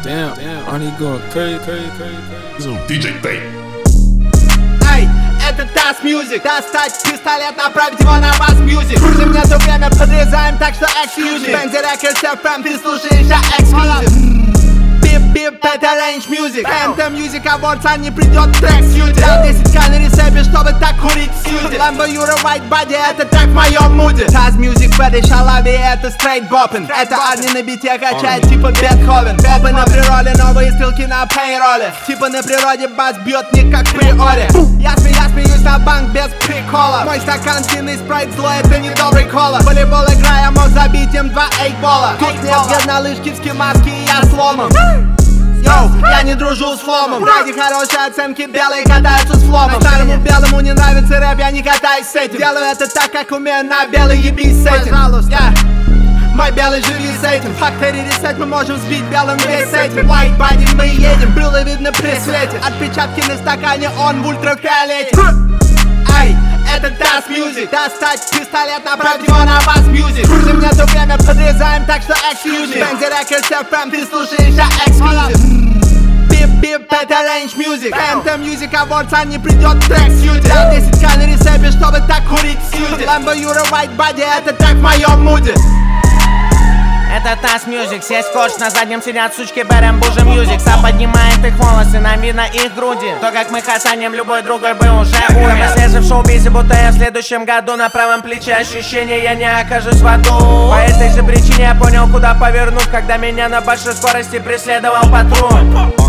Damn, Arnie going crazy. DJ Tay. Эй, это Das Music. Достать пистолет, направить его на вас, Music. Кружим нету время, подрезаем, так что эксклюзив. Бензи Records FM, ты слушаешь, а эксклюзив. Бип-бип, это Range Music. MT Music Awards, а не придет трек сьюти. Дал 10к на ресепе, чтобы так курить сьюти. Lambo Юра White Body, это трек в моем муде. Das Music в этой шалаве, это straight боппин. Это Арни на бите качает, типа Бетховен. Бопы на природе, новые стрелки на пейроле. Типа на природе бас бьет не как в приоре. Я смеюсь на банк без прикола. Мой стакан сильный спрайт, зло, это не добрый кола. Волейбол играя, мог забить им 2 эйкбола. Тут нет где на лыжки в скимаске, и я сломом. Йоу, я не дружу с фломом. Ради хорошей оценки белые катаются с фломом. Старому белому не нравится рэп, я не катаюсь с этим. Делаю это так, как умею, на белый ебись с этим. Мой белый, живи с этим. Фактори ресет, мы можем сбить белым весь этим. White body, мы едем, брюло видно при свете. Отпечатки на стакане, он в ультрафиолете. Эй, это Das Music. Достать пистолет, направить его на вас, Music. Кружим нету время, подрезаем, так что эксклюзив. Бензи Records FM, ты слушаешь, а эксклюзив. Бип-бип, это Range Music. MT Music Awards, а не придет трек сьюти. Дал 10к на ресепе, чтобы так курить сьюти. Lambo Юра White Body, это трек в моем муде. Это Das Music, сесть кош, на заднем сидят сучки, берем бужи Music. Сам поднимает их волосы, нам видно их груди. То, как мы хасаним, любой другой бы уже умер. Мы слезем в шоу-бизе, будто я в следующем году. На правом плече ощущение, я не окажусь в аду. По этой же причине я понял, куда повернуть, когда меня на большой скорости преследовал патруль.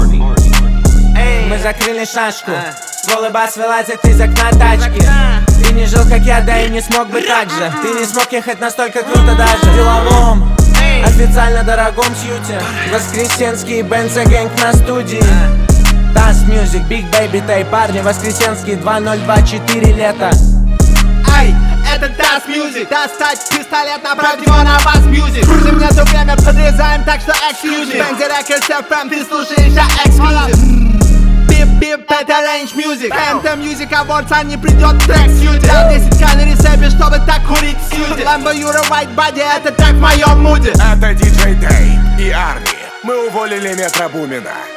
Мы закрыли шашку, голый бас вылазит из окна тачки. Ты не жил, как я, да и не смог бы так же. Ты не смог ехать настолько круто даже в деловом, официально дорогом сьюте. Воскресенский Бенца гэнг на студии. Das Music, Big Baby Tay, парни, Воскресенский 2024 лето. Эй, это Das Music. Достать пистолет, направить его на вас, Music. Кружим нету время, подрезаем, так что эксклюзив. Бензи Records FM, ты слушаешь, а эксклюзив. Бип-бип, это Range Music. MT Music Awards, а не придет трек сьюти. Дал 10к на ресепе, чтобы так курить сьюти. Lambo Юра White Body, это трек в моем муде. Это DJ Tay и Арни. Мы уволили Метро Бумина.